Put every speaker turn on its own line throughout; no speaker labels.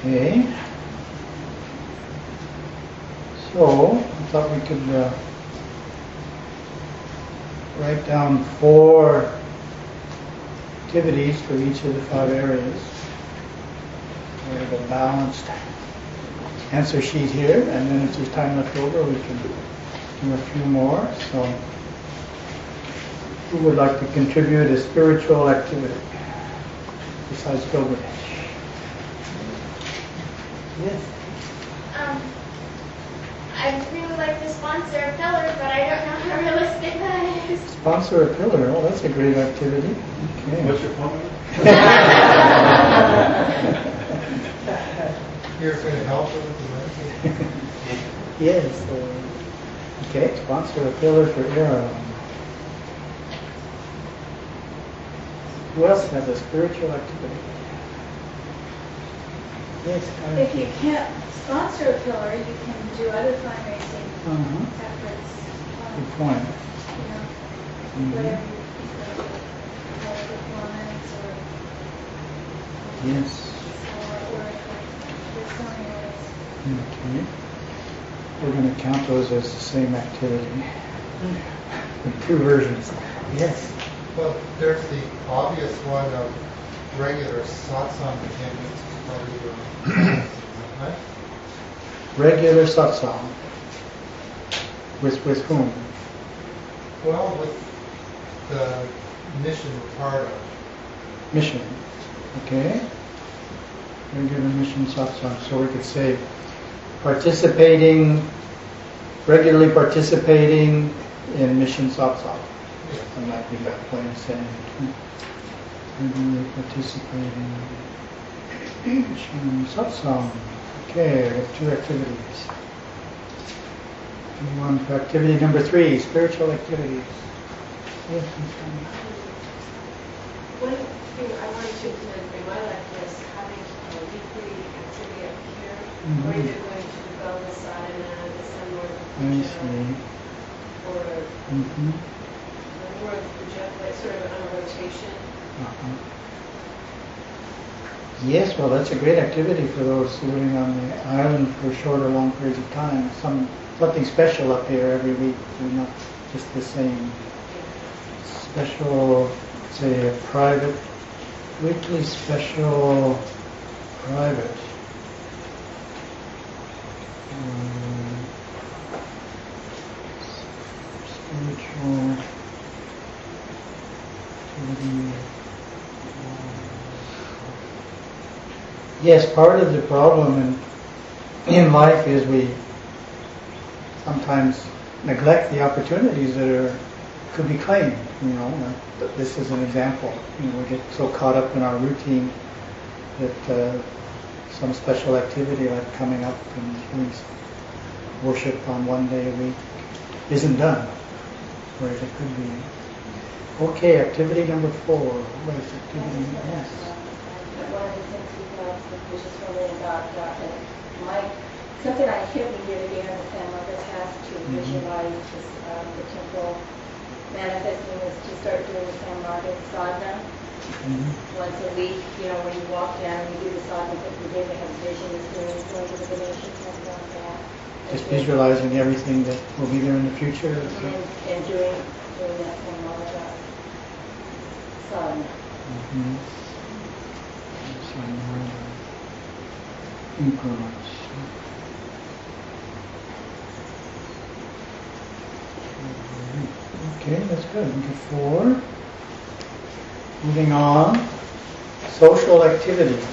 Okay. So, I thought we could write down 4 activities for each of the 5 areas. We have a balanced answer sheet here, and then if there's time left over, we can do a few more. So, who would like to contribute a spiritual activity besides pilgrimage? Yes.
I'd really like to sponsor a pillar, but I don't know how realistic that is.
Sponsor a pillar. Oh, that's a great activity. Okay.
What's your phone number?
You're going to help with the
Yes. Okay, sponsor a pillar for Aaron. Who else has a spiritual activity? Yes.
If you can't sponsor a pillar, you can do other fundraising efforts.
Good point.
You know, whatever you think of, performance or
Yes.
there's so many ways.
Okay. We're going to count those as the same activity. The 2 versions. Yes.
Well, there's the obvious one of regular satsang attendance. Right?
Regular satsang. With whom?
Well, with the mission we're part of.
Mission. Okay. Regular mission satsang. So we could say regularly participating in mission satsang.
Yes.
That might be that way of saying it. Regularly participating in mission satsang. Okay, we have 2 activities. Anyone for activity number 3, spiritual activities. Yes,
One thing I wanted to implement in my life was having a weekly activity up here, or either going to the Bella Sadhana, the Sun Lord
I see.
or the Lord Puja, like sort of on a rotation.
Yes, well, that's a great activity for those living on the island for short or long periods of time. Something special up here every week. We're not just the same. Special, say, a private, weekly special private. Spiritual activity. Yes, part of the problem in life is we sometimes neglect the opportunities that could be claimed. You know, this is an example. You know, we get so caught up in our routine that some special activity like coming up and doing worship on one day a week isn't done, whereas it could be. Okay, activity number 4. What is activity? Yes.
One of the things we thought was just really about something I hear the other day on the San Marcos has to visualize the temple manifesting is to start doing the San Marcos sadhana once a week. You know, when you walk down and you do the sadhana, every day they have visions going to the Ganesha temple and that.
Just visualizing everything that will be there in the future.
And doing that San Marcos sadhana.
Increments. Okay, that's good. Number 4. Moving on. Social activities.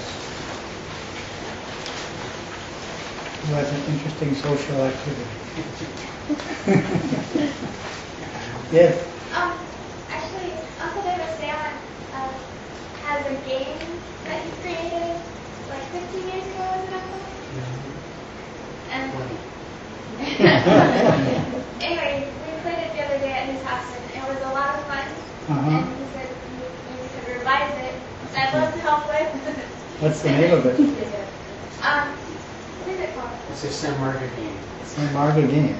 Who has an interesting social activity? Yes.
Actually, Uncle David Sam has a game that he created like 15 years ago, wasn't it, Uncle? And anyway, we played it the other day at his house, and it was a lot of fun. And he said we could revise it, which I'd love to help with.
What's the name of it?
What is it called?
It's a San Marga game.
San Marga game.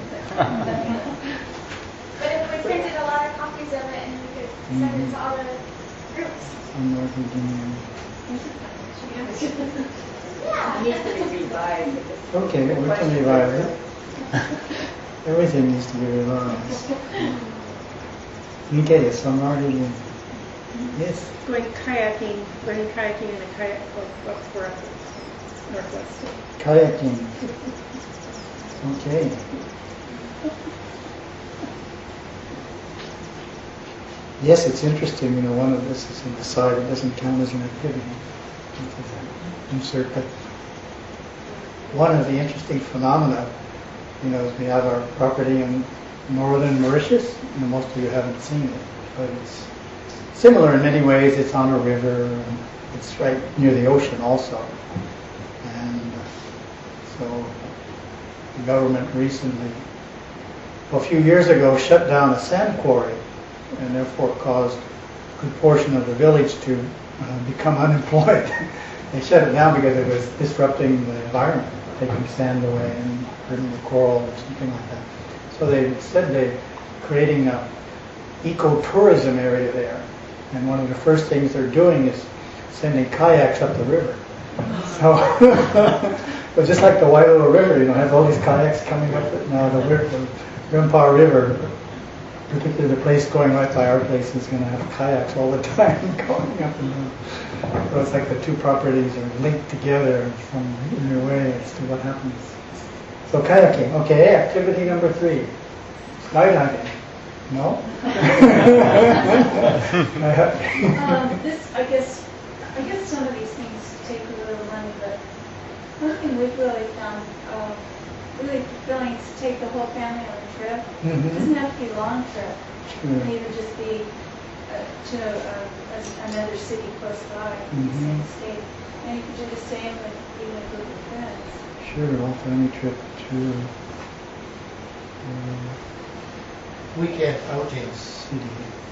But if we printed a lot of copies of it, and we could send it to all the groups.
San Marga game.
Yeah.
It needs to be revived.
Okay, we can revive it. Everything needs to be revised. Okay, so Marty, yes.
Going kayaking, learning kayaking in the kayak club up for us, Northwest.
Kayaking. Okay. Yes, it's interesting, one of this is in the side, it doesn't count as an activity. Insert, but one of the interesting phenomena, is we have our property in northern Mauritius, most of you haven't seen it, but it's similar in many ways. It's on a river, and it's right near the ocean also. And so the government recently, a few years ago, shut down a sand quarry and therefore caused a good portion of the village to become unemployed. They shut it down because it was disrupting the environment, taking sand away and hurting the coral or something like that. So they said they're creating an eco-tourism area there. And one of the first things they're doing is sending kayaks up the river. So, but just like the Wailoa River, has all these kayaks coming up it. Now the Rimpar River, particularly the place going right by our place, is going to have kayaks all the time going up and down. So it's like the two properties are linked together in a way as to what happens. So kayaking, okay, activity number 3. Skydiving. No?
I guess some of these things take a little money, but one thing we've really found really fulfilling is to take the whole family on a trip.
Mm-hmm.
It doesn't have to be a long trip.
Sure.
It can even just be to another city close by in the same state. And you could do the same with even a group of friends.
Sure, all family trip to
Weekend outings.
city.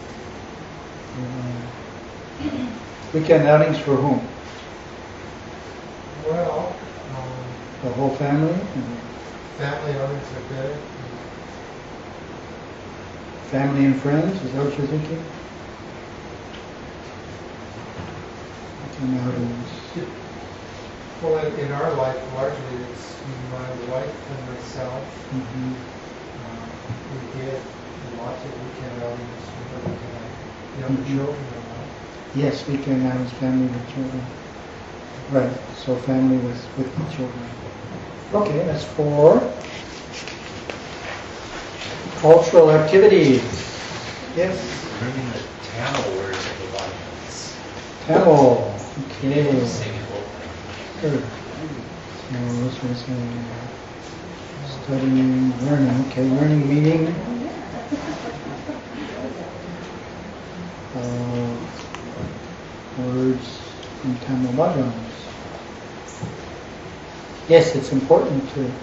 Weekend outings for whom?
Well,
The whole family?
family outings are good.
Family and friends? Is that what you're thinking? Weekend outings.
Well, in our life, largely it's my wife and myself.
Mm-hmm.
We did lots of weekend outings with younger children and all.
Yes, weekend outings, family with children. Right, so family with the children. Okay, that's 4. Cultural activities. Yes.
Learning the Tamil words of the Vajrayana.
Tamil. Okay.
Sing it both.
Good. So this was studying, learning. Okay, learning meaning. Words in Tamil Bhajans. Yes, it's important to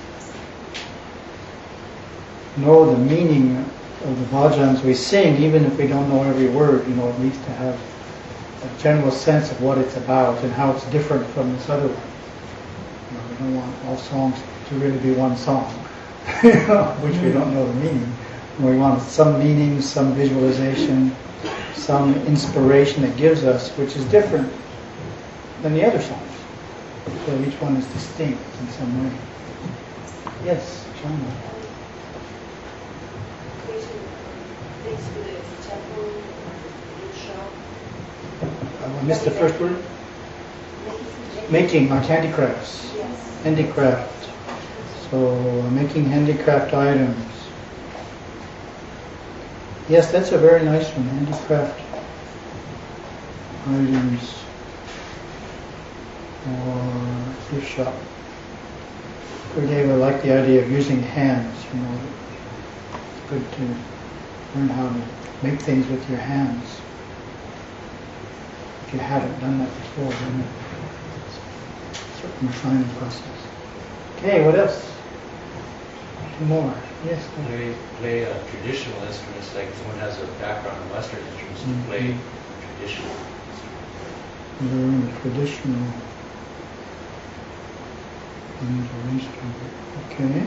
know the meaning of the bhajans we sing, even if we don't know every word, at least to have a general sense of what it's about and how it's different from this other one. We don't want all songs to really be one song, which we don't know the meaning. We want some meaning, some visualization, some inspiration it gives us, which is different than the other songs. So each one is distinct in some way. Yes, John. I missed the first word. Making, like handicrafts.
Yes.
Handicraft. So making handicraft items. Yes, that's a very nice one. Handicraft items or thrift shop. Dave, I like the idea of using hands. It's good to learn how to make things with your hands. If you haven't done that before, then it's a refining process. Okay, what else? 2 more. Yes.
Play traditional instruments, like if someone has a background in Western instruments, to play traditional instruments.
Learn traditional instrument. Okay.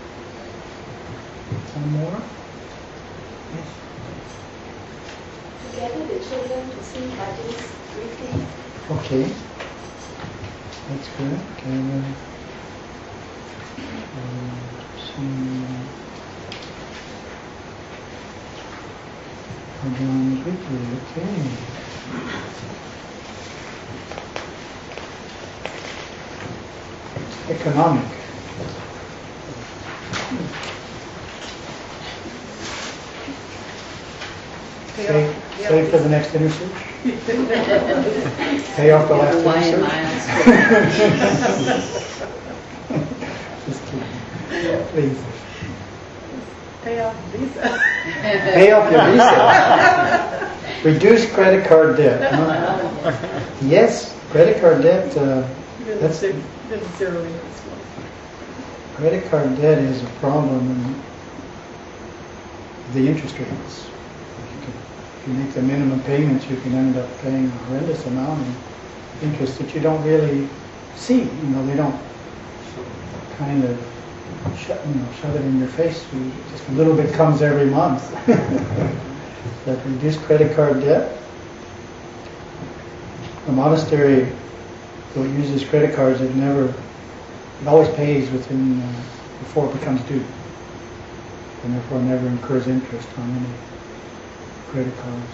One more. Yes.
schedule the children to see budgets briefly.
Okay. That's good. Okay. Okay. Economic. Save for the next intersearch. Pay off the last
Why am
intersearch.
I
Just kidding. Please.
Pay off Visa.
Pay off your Visa. Reduce credit card debt. Huh? Yes, credit card debt. That's
zero interest one.
credit card debt is a problem in the interest rates. If you make the minimum payments, you can end up paying a horrendous amount of interest that you don't really see. You know, they don't kind of shove it in your face. Just a little bit comes every month. But reduce credit card debt. The monastery that uses credit cards, it always pays within before it becomes due, and therefore never incurs interest on any credit cards.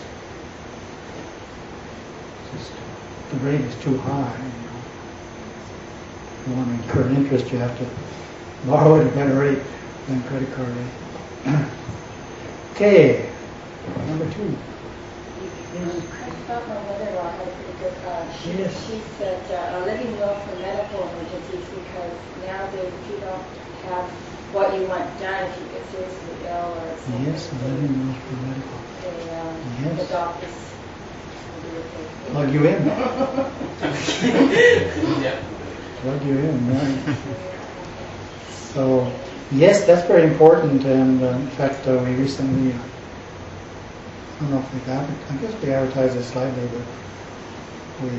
Just, the rate is too high. If you want to incur interest, you have to borrow at a better rate than credit card rate. Okay, number 2.
I thought my mother-in-law had a pretty good,
Yes.
she said a living will for medical emergencies, because nowadays if you don't have what you want done, if you get seriously ill or something,
Yes, a living will for medical.
the
Yes.
doctors will do what they
Plug you in.
Yeah.
Plug you in, right. So, yes, that's very important, and in fact, we recently, I don't know if we've I guess we advertised this slightly, but we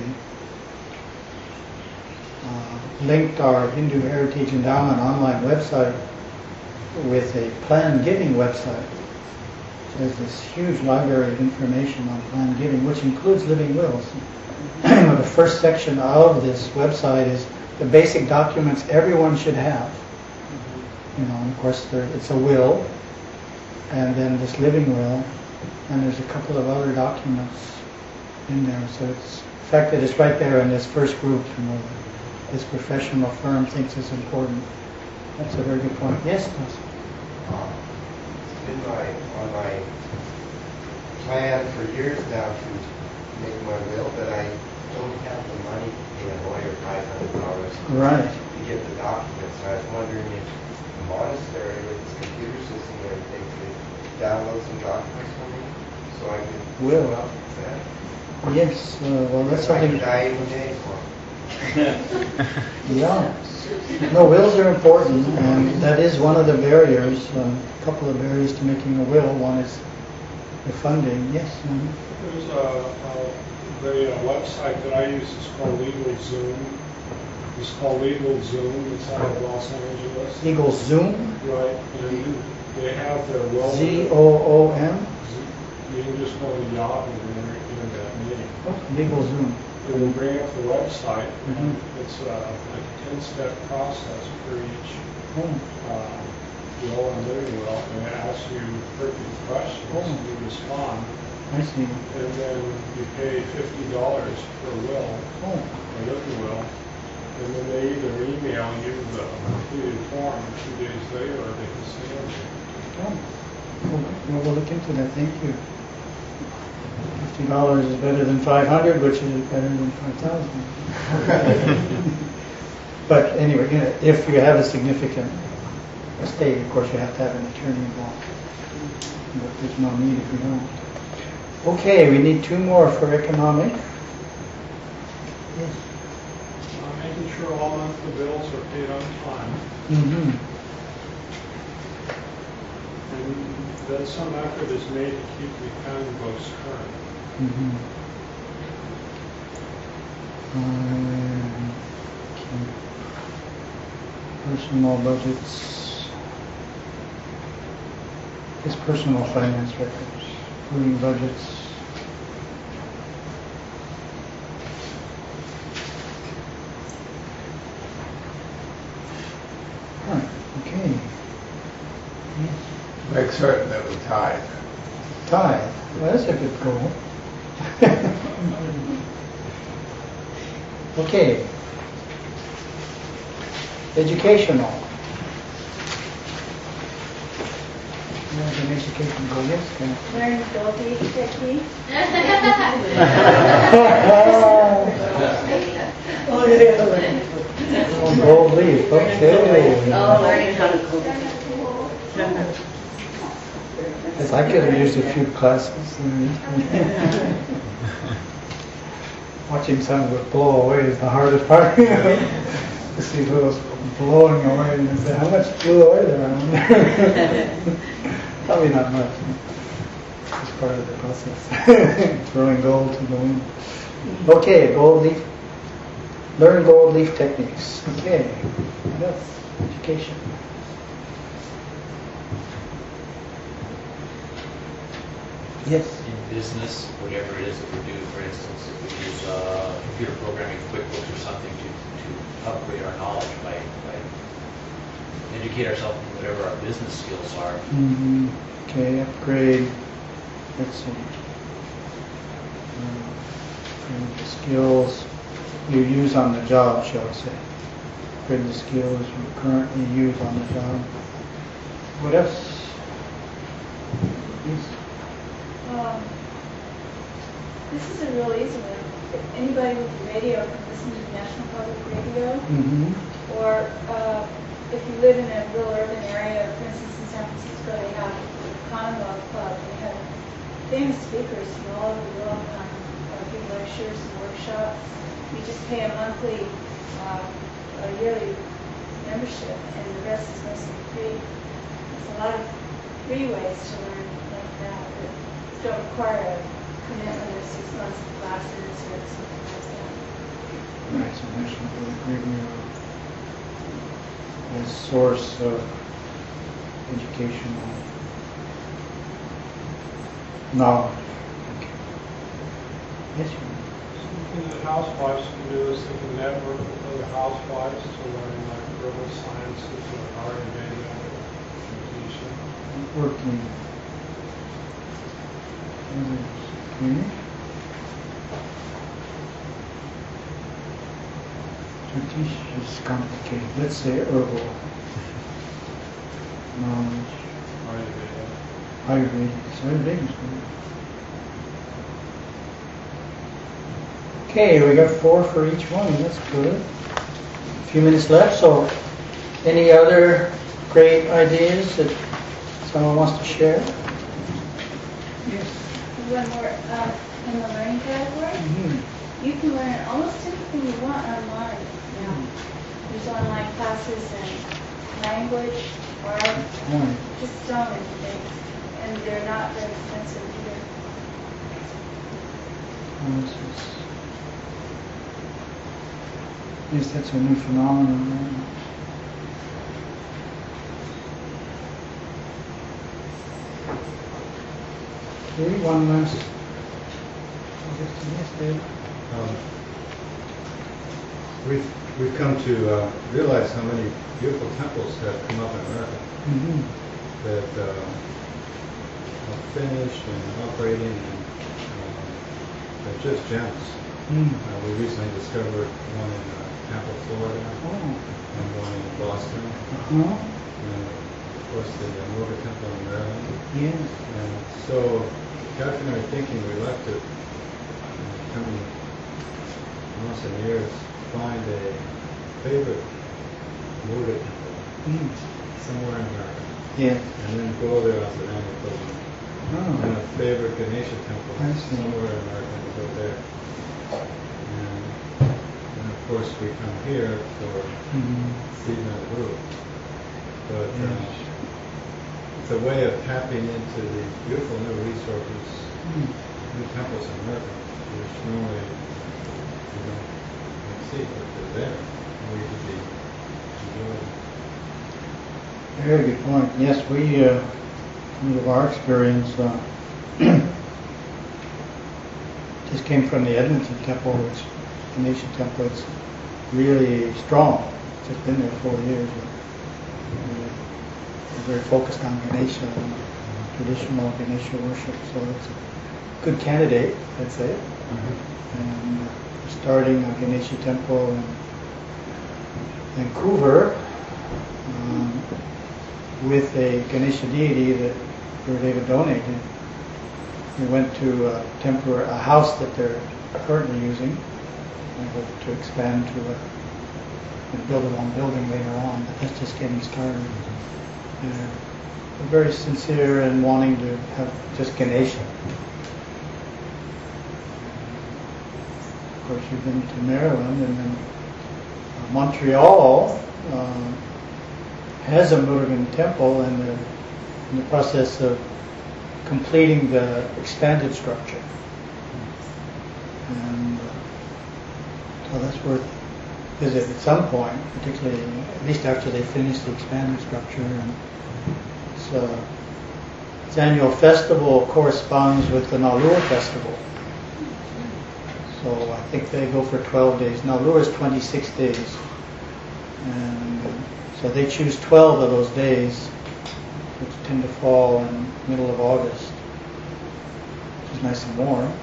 linked our Hindu Heritage Endowment online website with a planned giving website. There's this huge library of information on planned giving, which includes living wills. The first section of this website is the basic documents everyone should have. You know, and of course, it's a will, and then this living will, and there's a couple of other documents in there. So it's, in fact, it's right there in this first group, you know, that this professional firm thinks is important. That's a very good point. Yes, Nelson?
On my plan for years now to make my will, but I don't have the money to pay a lawyer $500
Right.
to get the documents. I was wondering if the monastery with its computer system and everything could download some documents for me so I could
Will.
fill out that.
Yes, well, that's
I
something.
could die any day for it.
Yeah. No, wills are important, and that is one of the barriers, a couple of barriers to making a will. One is the funding. Yes.
There's the website that I use is called Legal Zoom. It's called Legal Zoom. It's out of Los Angeles.
Eagle Zoom?
Right. And they have their will.
ZOOM?
You can just go to Yahoo and enter that name.
Oh, Legal Zoom.
It will bring up the website.
Mhm.
It's like a 10-step process for each
Oh,
will and living will, and it asks you pertinent questions.
Oh.
You respond,
I see.
and then you pay $50 per will,
Oh,
or living will, and then they either email you the completed form 2 days later, or they can send it.
oh. Well, we'll look into that. Thank you. $50 is better than 500, which is better than 5,000. But anyway, you know, if you have a significant estate, of course, you have to have an attorney involved. But there's no need if you don't. Okay, we need 2 more for economic. Yes.
Making sure all monthly bills are paid on time.
Mm-hmm.
And then some effort is made to keep the accounting books current.
Mm-hmm. Personal budgets. His personal finance records, including budgets,
certain that we tithe.
Tithe. Well, that's a good goal. Okay. Educational. You have an education goal, yes? Can
Learn gold leaf technique.
Oh, yeah.
Oh, gold leaf, okay.
Learning how to cook.
Yes, I could have used a few classes. Watching something blow away is the hardest part. To see those blowing away and say, how much blew away there? I wonder. Probably not much. It's part of the process. Throwing gold to the wind. Okay, gold leaf. Learn gold leaf techniques. Okay, that's education. Yes.
In business, whatever it is that we do, for instance, if we use computer programming, QuickBooks or something to upgrade our knowledge by educate ourselves in whatever our business skills are.
Mm-hmm. Okay, upgrade. Let's see. Upgrade the skills you use on the job, shall we say. Upgrade the skills you currently use on the job. What else? Yes.
This is a real easy one. If anybody with a radio can listen to National Public Radio,
Mm-hmm.
or if you live in a real urban area, for instance in San Francisco, they have the Commonwealth Club. They have famous speakers from all over the world come give lectures and workshops. You just pay a monthly, a yearly membership, and the rest is mostly free. There's a lot of free ways to learn like that don't require a commitment of 6 months of classes or something like that.
Right, so National Public Radio as source of educational knowledge. Okay. Yes, you
Something that housewives can do is they can network with other housewives to learn like herbal sciences or Ayurveda or teaching.
working. Okay. To teach is complicated. Let's say herbal knowledge. Ayurvedic. Ayurvedic is good. Okay, we got 4 for each one. That's good. A few minutes left. So, any other great ideas that someone wants to share? Yes.
One more in the learning category.
Mm-hmm.
You can learn almost anything you want online now. There's online classes in language, art, just so many things, and they're not very expensive either.
Yes, that's a new phenomenon. Right? Okay, one last. Yes, Dave.
We've come to realize how many beautiful temples have come up in America that are finished and operating, and they're just gems. We recently discovered one in Tampa, Florida, and one in Boston, and of course the Morga Temple in Maryland.
Yes.
And so, after my thinking, we left it coming months and years, find a favorite Morga temple somewhere in America.
Yeah.
And then go there as an annual pilgrimage. And a favorite Ganesha temple somewhere in America and go there. And of course we come here for Stephen and Guru. But it's a way of tapping into the beautiful new resources, new temples in America, which normally you don't see, but they're there. And we could be enjoying.
Very good point. Yes, we, of our experience, just came from the Edmonton Temple, which the Ganesha Temple. It's really strong. It's just been there 4 years. We're very focused on Ganesha. traditional Ganesha worship. So it's a good candidate, I'd say. And we're starting a Ganesha temple in Vancouver with a Ganesha deity that Gurudeva donated. We went to a house that they're currently using. I hope to expand to and build a long building later on, but that's just getting started. We're very sincere in wanting to have just Ganesha. Of course, we've been to Maryland, and then Montreal has a Murugan temple, and they're in the process of completing the expanded structure. And so that's worth visit at some point, particularly at least after they finish the expanded structure. And its annual festival corresponds with the Nalur festival. So I think they go for 12 days. Nalur is 26 days. And so they choose 12 of those days, which tend to fall in the middle of August, which is nice and warm.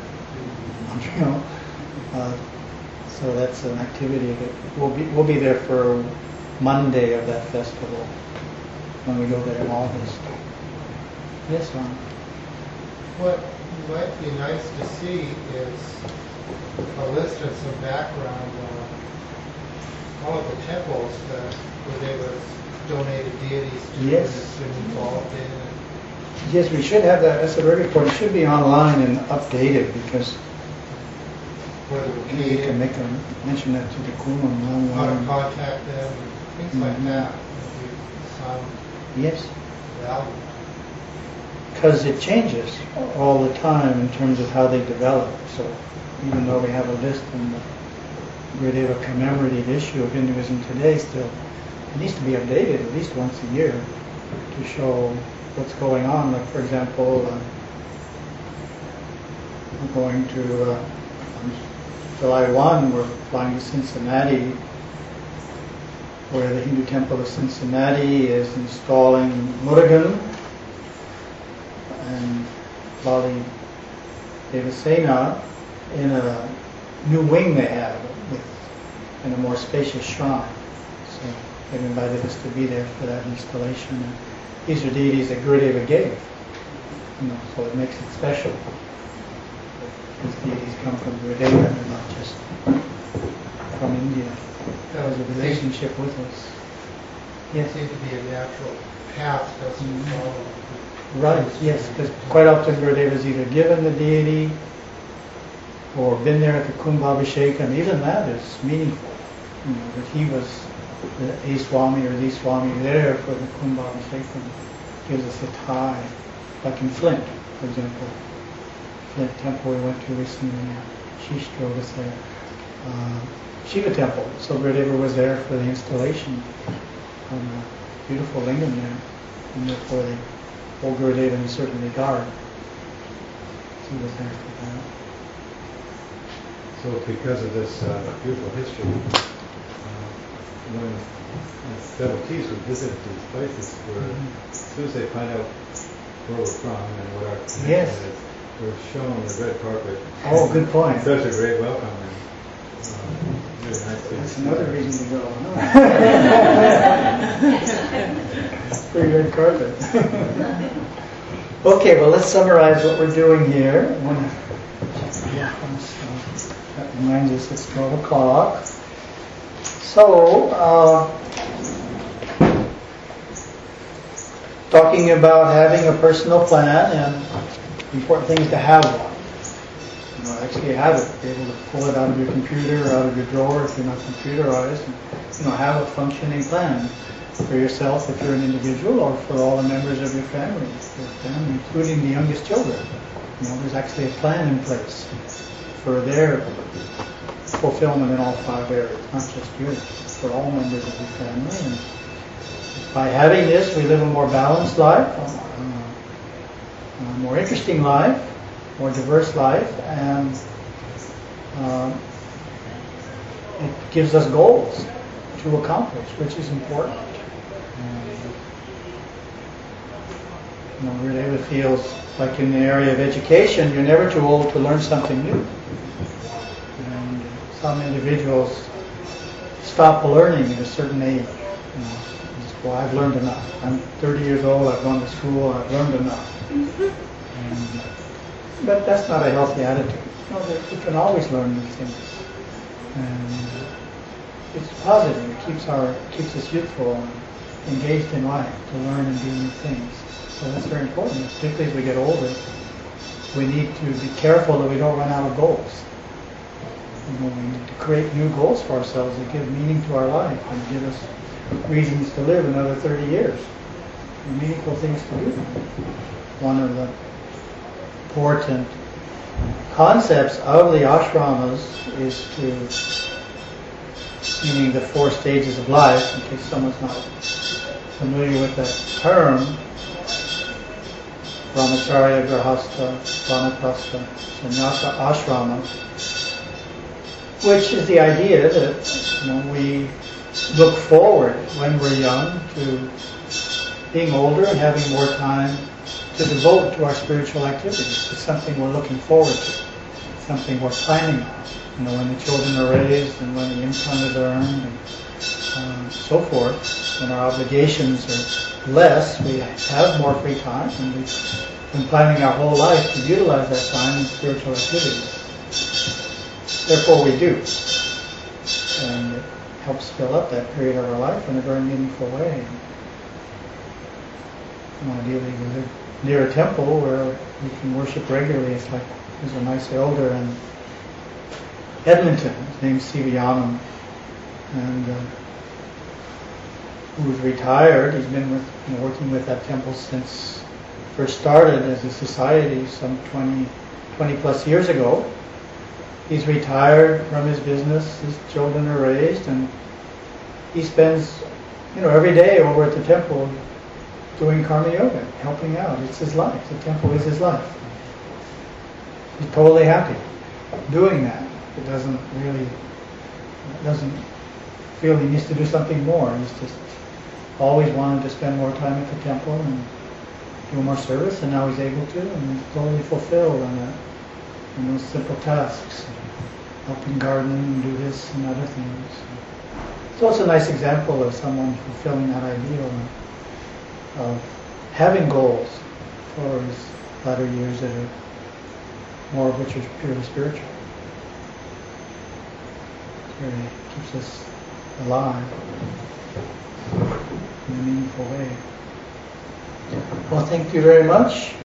So that's an activity that we'll be there for Monday of that festival when we go there in August. Yes, Ron?
What might be nice to see is a list of some background on all of the temples that Gurudeva's donated deities to
Yes.
that's been involved in.
Yes, we should have that. That's a very important. It should be online and updated because
Where they're
we
located,
can make a mention that to the Kumam.
how to contact them, things like that. Would be some
Yes,
value.
because it changes all the time in terms of how they develop. So even though we have a list in the Gurudeva commemorative issue of Hinduism Today, still it needs to be updated at least once a year to show what's going on. Like, for example, we're going to on July 1, we're flying to Cincinnati, where the Hindu Temple of Cincinnati is installing Murugan and Bali Devasena in a new wing they have in a more spacious shrine. So they've invited us to be there for that installation. And these are deities that Gurudeva gave, so it makes it special. These deities come from Gurudeva, they're not just from India. That was a relationship with us. Yes.
Seems to be a natural path doesn't follow.
Right, yes, because quite often Gurudeva's either given the deity or been there at the Kumbhabhisheka, and even that is meaningful. That he was a Swami or the Swami there for the Kumbhabhisheka gives us a tie. Like in Flint, for example. Flint temple we went to recently, Shish drove us there. Shiva temple, so Gurudeva was there for the installation of a beautiful lingam there, and therefore they hold Gurudeva in a certain regard. So he was there for that.
So because of this beautiful history, when devotees who visit these places, as soon as they find out where we're from and what our connection
Yes.
is, we're shown the red carpet.
Oh, good point.
Such a great welcome. And, really nice to
That's
see
another
that.
reason to go. Pretty red carpet. Okay, well, let's summarize what we're doing here. That reminds us it's 12 o'clock. So, talking about having a personal plan, and the important thing is to have one. Actually have it, be able to pull it out of your computer or out of your drawer if you're not computerized, and, have a functioning plan for yourself if you're an individual, or for all the members of your family, including the youngest children. There's actually a plan in place for their fulfillment in all 5 areas, not just yours, for all members of your family. And by having this, we live a more balanced life, a more interesting life, more diverse life, and it gives us goals to accomplish, which is important. Where David feels like in the area of education, you're never too old to learn something new. And some individuals stop learning at a certain age. Well, I've learned enough. I'm 30 years old, I've gone to school, I've learned enough. But that's not a healthy attitude. We can always learn new things. And it's positive. It keeps us youthful and engaged in life to learn and do new things. So that's very important. Particularly as we get older, we need to be careful that we don't run out of goals. We need to create new goals for ourselves that give meaning to our life and give us reasons to live another 30 years. And meaningful things to do. One of the important concepts of the ashramas is meaning the 4 stages of life, in case someone's not familiar with that term, brahmacharya, grahastha, vanaprastha, sannyasa, ashrama, which is the idea that we look forward when we're young to being older and having more time to devote to our spiritual activities. It's something we're looking forward to, something we're planning on. When the children are raised and when the income is earned and so forth, when our obligations are less, we have more free time, and we've been planning our whole life to utilize that time in spiritual activities. Therefore we do. And it helps fill up that period of our life in a very meaningful way. Ideally we live near a temple where we can worship regularly. It's like there's a nice elder in Edmonton, his name's Sivayanam, and who's retired. He's been working with that temple since first started as a society some 20 plus years ago. He's retired from his business, his children are raised, and he spends every day over at the temple doing karma yoga, helping out. It's his life. The temple is his life. He's totally happy doing that. It doesn't feel he needs to do something more. He's just always wanted to spend more time at the temple and do more service, and now he's able to, and he's totally fulfilled on those simple tasks, helping garden and do this and other things. So it's a nice example of someone fulfilling that ideal of having goals for his latter years that are more of which are purely spiritual. It really keeps us alive in a meaningful way. Well, thank you very much.